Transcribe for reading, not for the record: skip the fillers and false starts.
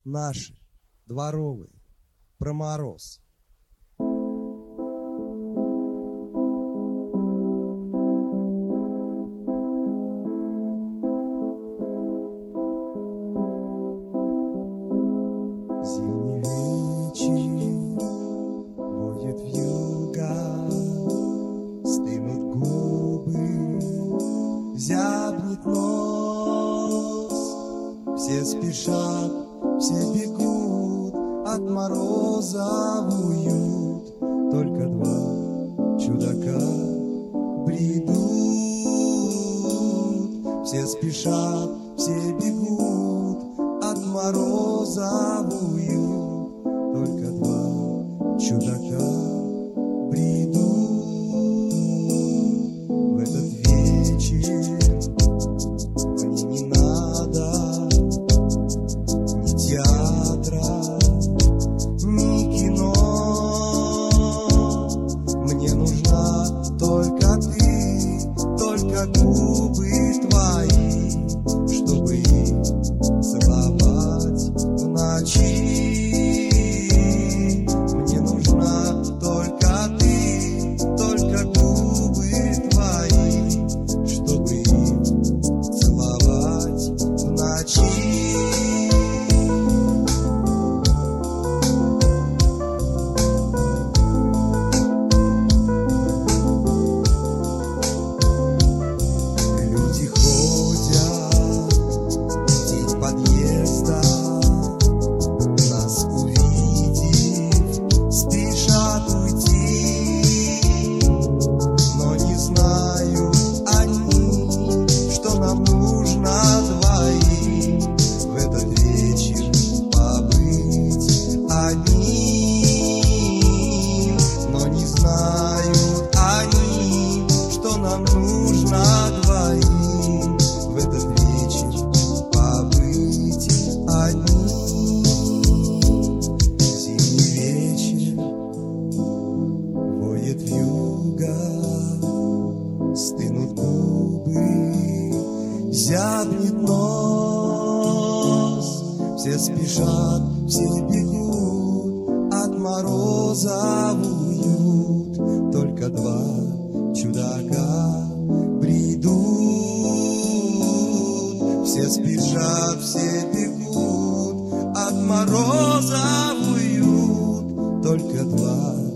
наши, дворовые, про мороз. Зимний вечер водит вьюга, стынут губы, зябнет нос. Все спешат, все бегут от мороза в уют. Только два чудака бредут. Все спешат, все бегут от мороза в уют. Только два чудака бредут. В этот вечер мне не надо ни театра, ни кино. Мне нужна только ты, только губы твои, чтобы их целовать в ночи. Мне нужна только ты, только губы твои, чтобы их целовать в ночи. Люди ходят в тень подъезда, нас увидев, спешат уйти, но не знают они, что нам нужно двоим в этот вечер побыть одним. Но не знают они, что нам нужно двоим в этот вечер побыть одним. Зимний вечер воет вьюга, стынут губы, зябнет нос. Все спешат, все бегут от мороза в уют. Только два чудака бредут. Все спешат, все бегут от мороза в уют. Только два